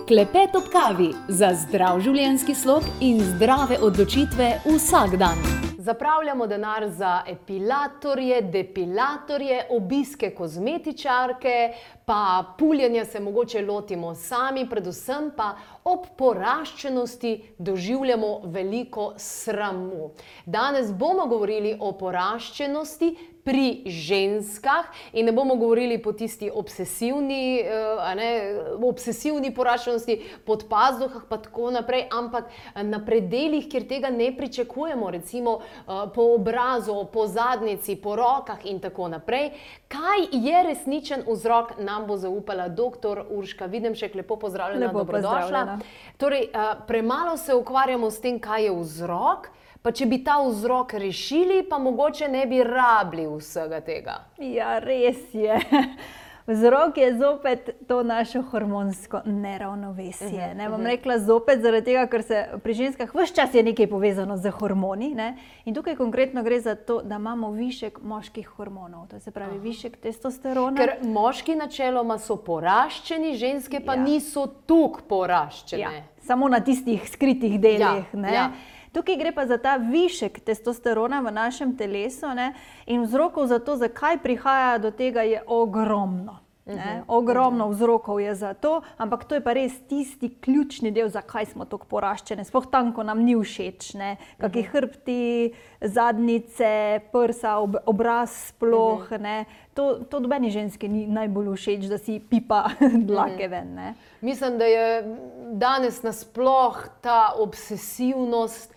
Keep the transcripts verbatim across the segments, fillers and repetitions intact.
Klepet ob kavi za zdrav življenjski slog in zdrave odločitve vsak dan. Zapravljamo denar za epilatorje, depilatorje, obiske kozmetičarke, pa puljenja se mogoče lotimo sami, predvsem pa ob poraščenosti doživljamo veliko sramu. Danes bomo govorili o poraščenosti pri ženskah in ne bomo govorili po tisti obsesivni, a ne, obsesivni poraščenosti, pod pazduhah pa tako naprej, ampak na predelih, kjer tega ne pričakujemo, recimo po obrazu, po zadnjici, po rokah in tako naprej. Kaj je resničen vzrok, nam bo zaupala doktor Urška Videmšek. Lepo pozdravljena, Lepo dobrodošla. pozdravljena. Torej, premalo se ukvarjamo s tem, kaj je vzrok, pa če bi ta vzrok rešili, pa mogoče ne bi rabili vsega tega. Ja, res je. Vzrok je zopet to naše hormonsko neravnovesje. Ne bom rekla zopet zaradi tega, ker se pri ženskah ves čas je nekaj povezano z hormoni. Ne? In tukaj konkretno gre za to, da imamo višek moških hormonov. To se pravi višek testosterona. Ker moški načeloma so poraščeni, ženske pa Ja. niso toliko poraščene. Ja, samo na tistih skritih delih. Ja, ne? ja. Tukaj gre pa za ta višek testosterona v našem telesu, ne? In vzrokov za to, zakaj prihaja do tega, je ogromno. Ne? Ogromno vzrokov je za to, ampak to je pa res tisti ključni del, zakaj smo tako poraščene. Sploh tam, ko nam ni všeč, ne? Kaki hrbti, zadnjice, prsa, ob, obraz sploh. Ne? To, to dobeni ženski ni najbolj všeč, da si pipa dlake ven. Ne? Mislim, da je danes nasploh ta obsesivnost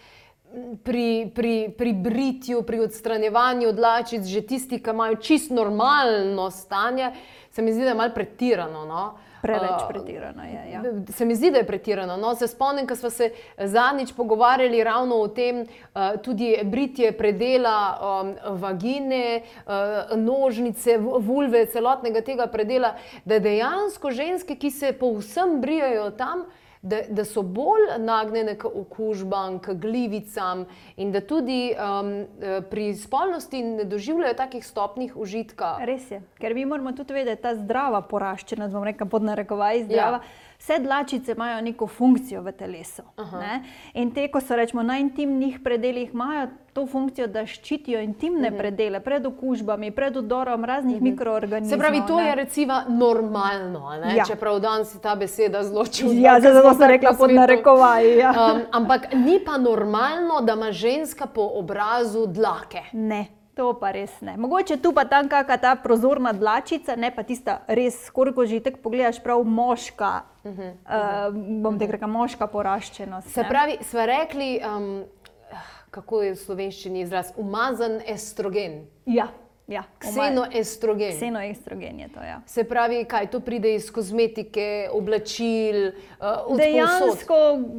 pri, pri, pri britju, pri odstranjevanju dlačic, že tisti, ki imajo čisto normalno stanje, se mi zdi, da je malo pretirano. No? Preveč pretirano je, ja. Se mi zdi, da je pretirano. No? Se spomnim, ko smo se zadnjič pogovarjali ravno o tem, uh, tudi britje predela um, vagine, uh, nožnice, vulve, celotnega tega predela, da dejansko ženske, ki se povsem brijajo tam, Da, da so bolj nagnjene k okužbam, k glivicam in da tudi um, pri spolnosti ne doživljajo takih stopnjih užitka. Res je, ker mi moramo tudi vedeti, ta zdrava poraščenost, bom rekla pod narekovaji zdrava, ja. Vse dlačice imajo neko funkcijo v telesu. Ne? In te, ko so rečemo na intimnih predelih, imajo to funkcijo, da ščitijo intimne uh-huh. predele pred okužbami, pred vdorom raznih uh-huh. mikroorganizmov. Se pravi, to ne? je recimo normalno, ne? Ja. Čeprav danes je ta beseda zelo čudna. Ja, zato sem rekla pod narekovaji. Ja. Um, ampak ni pa normalno, da ima ženska po obrazu dlake. Ne. To pa res ne. Mogoče tu pa tam kakšna ta prozorna dlačica, ne pa tista res, koliko že tako pogledaš prav moška, uh-huh, uh, bom te rekla, moška poraščenost. Se pravi, sva rekli, um, kako je v slovenščini izraz, umazan estrogen. Ja. Ja, Ksenoestrogen. Ksenoestrogen je to, ja. Se pravi, kaj to pride iz kozmetike, oblačil, uh, od Dejansko,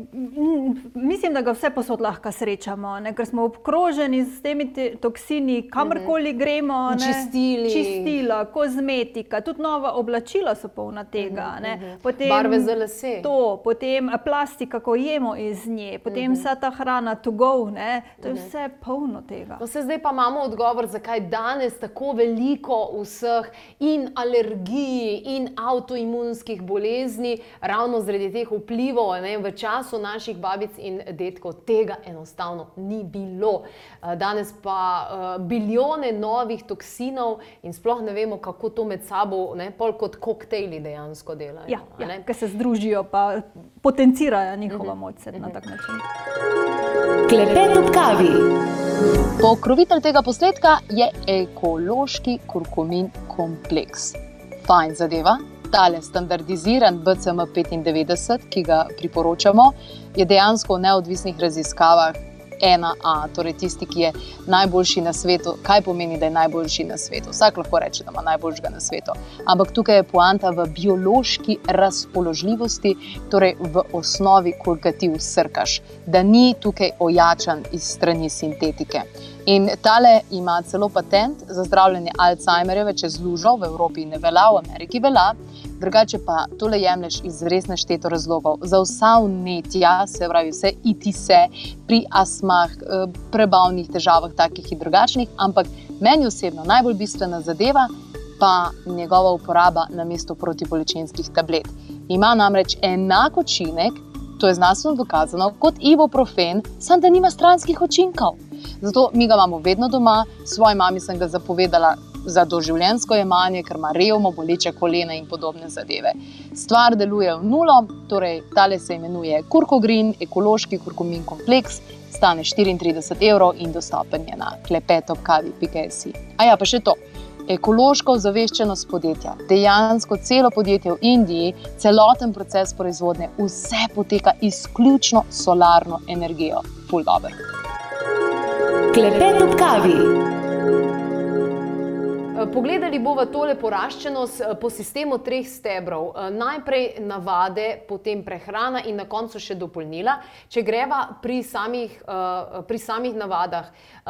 m, mislim, da ga vse posod lahko srečamo, ne? Ker smo obkroženi s temi te, toksini, kamorkoli gremo. Ne? Čistili. Čistila, kozmetika, tudi nova oblačila so polna tega. Ne? Potem, barve za lase. To, potem plastika, ko jemo iz nje, potem vsa ta hrana to go, ne? To je vse polno tega. No, se zdaj pa imamo odgovor, zakaj danes tako veliko vseh in alergij in avtoimunskih bolezni, ravno zaradi teh vplivov, ne, v času naših babic in dedkov tega enostavno ni bilo. Danes pa uh, bilijone novih toksinov in sploh ne vemo, kako to med sabo, ne, pol kot koktejli dejansko delajo. Ja, ja, ker se združijo pa potencirajo njihova moč se na tak način. Klepet ob kavi. Pokrovitelj tega posnetka je ekološki kurkumin kompleks. Fajn zadeva. Tale standardiziran B C M petindevetdeset, ki ga priporočamo, je dejansko v neodvisnih raziskavah ena A, torej tisti, ki je najboljši na svetu. Kaj pomeni, da je najboljši na svetu? Vsak lahko reče, da ima najboljšega na svetu. Ampak tukaj je poanta v biološki razpoložljivosti, torej v osnovi, ko ga ti vsrkaš, da ni tukaj ojačan iz strani sintetike. In tale ima celo patent za zdravljenje Alzheimerjeve čez lužo, v Evropi ne velja, v Ameriki velja, drugače pa tole jemlješ iz res nešteto razlogov. Za vsa vnetja, se pravi vse itise, pri astmah, prebavnih težavah, takih in drugačnih, ampak meni osebno najbolj bistvena zadeva pa njegova uporaba namesto protibolečinskih tablet. Ima namreč enak učinek, to je znanstveno dokazano, kot ibuprofen, samo da nima stranskih učinkov. Zato mi ga imamo vedno doma, svoji mami sem ga zapovedala za doživljenjsko jemanje, ker ima revmo, boleče kolena in podobne zadeve. Stvar deluje v nulo, torej tale se imenuje Kurkogreen, ekološki kurkumin kompleks, stane štiriintrideset evrov in dostopen je na klepetobkavi pika si. A ja, pa še to. Ekološka ozaveščenost podjetja. Dejansko celo podjetje v Indiji, celoten proces proizvodnje, vse poteka izključno s solarno energijo. Ful dober. Klepet ob kavi. Pogledali bova tole poraščenost po sistemu treh stebrov. Najprej navade, potem prehrana in na koncu še dopolnila. Če greva pri samih, pri samih navadah,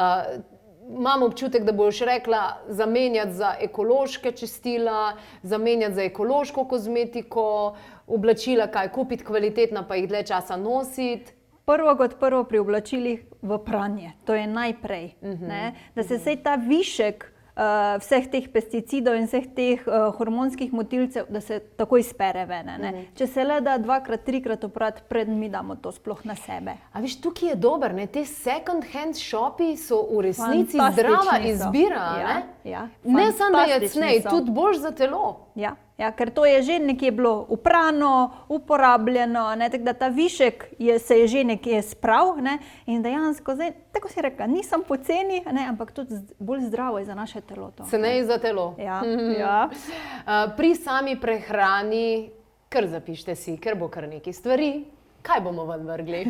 imam občutek, da boš rekla zamenjati za ekološke čistila, zamenjati za ekološko kozmetiko, oblačila, kaj kupiti kvalitetna, pa jih dlje časa nositi. Prvo kot prvo pri oblačilih v pranje, to je najprej, uh-huh. ne? Da se vsej ta višek uh, vseh teh pesticidov in vseh teh uh, hormonskih motilcev, da se tako izpere ven. Ne? Uh-huh. Če se le da dvakrat, trikrat oprati, pred mi damo to sploh na sebe. A viš, tukaj je dober, ne? Te second hand shopi so v resnici zdrava izbira, ja, ne? Ja, ne samo da je cnej, tudi boljš za telo. Ja. Ja, ker to je že nekje bilo uprano, uporabljeno, ne, tako da ta višek je, se je že nekje sprav, ne, in dejansko, zdaj, tako si rekla, nisem poceni, ne, ampak tudi bolj zdravo je za naše telo. To. Cenej za telo. Ja, ja. Pri sami prehrani, kar zapište si, ker bo kar nekaj stvari, kaj bomo ven vrgli?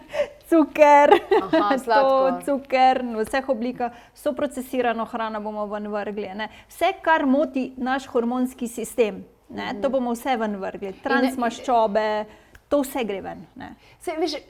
Cuker, Aha, sladko. to, cuker, v vseh oblikah, vso procesirano hrano bomo ven vrgli. Ne. Vse, kar moti naš hormonski sistem, ne, mm. to bomo vse ven vrgli. Transmaščobe, to vse gre ven. Ne. Se, veš,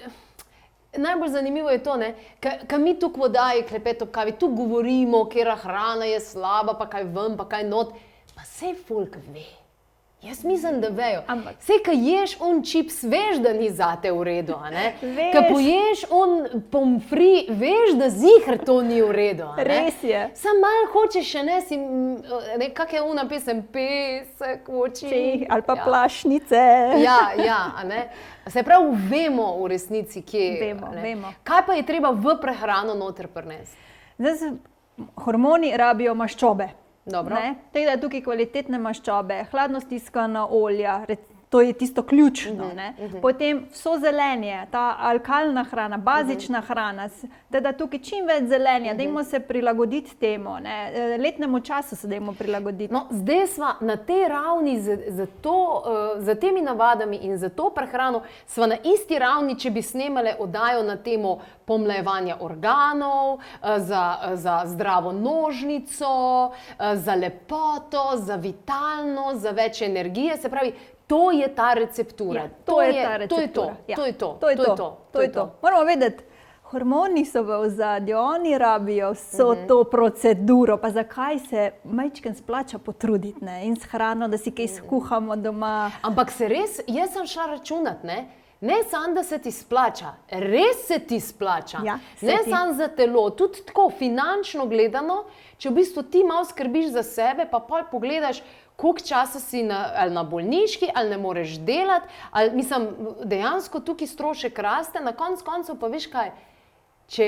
najbolj zanimivo je to, kaj mi tukaj v oddaji Klepet ob kavi, tu govorimo, kera hrana je slaba, pa kaj ven, pa kaj not, pa sej folk ve. Jaz mislim, da vejo. Ampak. Sej, ko ješ on čips, veš, da ni zate v redu, a ne? Veš. Ko poješ on pomfri, veš, da ziher to ni v redu, a ne? Res je. Sam malo hočeš še ne, si, ne, kak je ona pesem, pesek v oči. Čih, ali pa ja. Plašnice. Ja, ja, a ne? Se pravi, vemo v resnici, kje. Vemo, vemo. Kaj pa je treba v prehrano noter prinesti? Zdaj se hormoni rabijo maščobe. Dobro. Ne? Tako da je tukaj kvalitetne maščobe, hladno stiskana olja, to je tisto ključno. Uh-huh, ne? uh-huh. Potem vso zelenje, ta alkalna hrana, bazična uh-huh. hrana, teda tukaj čim več zelenja, uh-huh. dajmo se prilagoditi temu, ne? Letnemu času se dajmo prilagoditi. No, zdaj sva na tej ravni z, z, to, uh, z temi navadami in za to prehrano, sva na isti ravni, če bi snemale oddajo na temo pomlajevanja organov, uh, za, uh, za zdravo nožnico, uh, za lepoto, za vitalnost, za več energije, se pravi, to je ta receptura. Ja, to, to je ta receptura. To je to. Ja. To je to. To je to. To je to. To je to. Moramo vedeti, hormoni so v ozadju, oni rabijo vso uh-huh. to proceduro. Pa zakaj se majčken splača potruditi, ne? In s hrano, da si kaj skuhamo doma. Ampak se res, jaz sem šla računat, ne? Ne samo, da se ti splača, res se ti splača. Ja, ne samo za telo, tudi tako finančno gledano, če v bistvu ti malo skrbiš za sebe, pa pol pogledaš, koliko časa si na, ali na bolniški, ali ne moreš delati, ali mislim, dejansko tukaj strošek raste, na koncu koncev pa veš kaj, če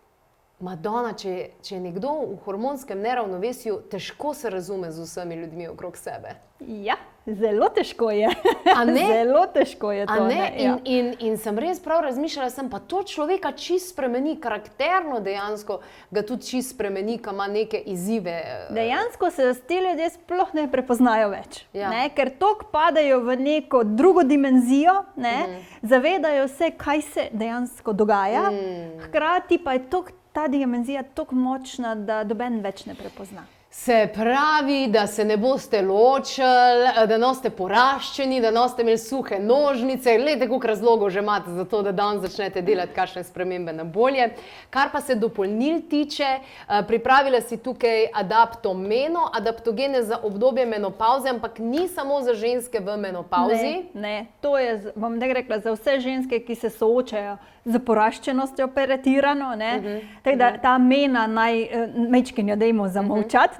Madonna, če, če je nekdo v hormonskem neravnovesju, težko se razume z vsemi ljudmi okrog sebe. Ja, zelo težko je. A ne? Zelo težko je to. A ne? ne? In, ja. in, in sem res prav razmišljala, sem pa to človeka čist spremeni, karakterno dejansko ga tudi čist spremeni, ko ima neke izzive. Dejansko se ti ljudje sploh ne prepoznajo več, Ja. ne? Ker toliko padajo v neko drugo dimenzijo, ne? Zavedajo se, kaj se dejansko dogaja, Mm. hkrati pa je tok, ta dimenzija tako močna, da noben več ne prepozna. Se pravi, da se ne boste ločili, da noste poraščeni, da noste imeli suhe nožnice. Glejte, koliko razlogov že imate za to, da danes začnete delati kakšne spremembe na bolje. Kar pa se dopolnil tiče, pripravila si tukaj adaptomeno, adaptogene za obdobje menopavze, ampak ni samo za ženske v menopavzi. Ne, ne, to je, bom nekaj rekla, za vse ženske, ki se soočajo z poraščenostjo operatirano, ne. Uh-huh. Tako da ta mena naj, mečkinjo dajmo zamolčati,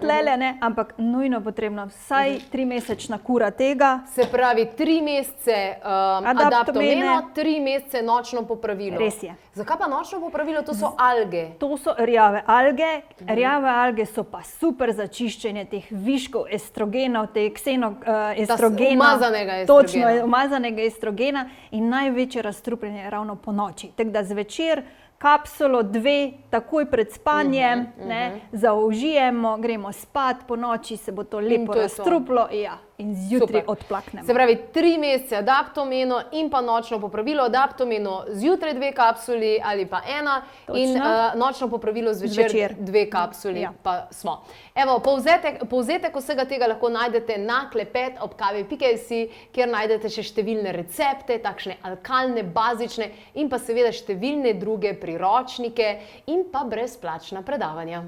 tlele, ne, ampak nujno potrebno vsaj trimesečna kura tega. Se pravi, tri mesece um, adaptomeno, tri mesece nočno popravilo. Res je. Zakaj pa nočno popravilo? To so alge. To so rjave alge. Rjave alge so pa super za čiščenje teh viškov estrogenov, teh kseno uh, estrogena. Umazanega estrogena. Točno, umazanega estrogena in največje razstrupljenje je ravno po noči. Tako da zvečer kapsulo, dve, takoj pred spanjem, uh -huh, ne, uh -huh. zaužijemo, gremo spat, po noči se bo to lepo razstruplo ja, in zjutraj odplaknemo. Se pravi, tri mesece adaptomeno in pa nočno popravilo. Adaptomeno zjutraj dve kapsuli ali pa ena. Točno. In uh, nočno popravilo zvečer, zvečer. dve kapsuli, ja. Pa smo. Evo, povzetek, povzetek vsega tega lahko najdete na klepet ob kavi pika si, kjer najdete še številne recepte, takšne alkalne, bazične in pa seveda številne druge priročnike in pa brezplačna predavanja.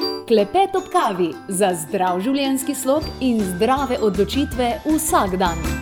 Klepet ob kavi za zdrav življenjski slog in zdrave odločitve vsak dan.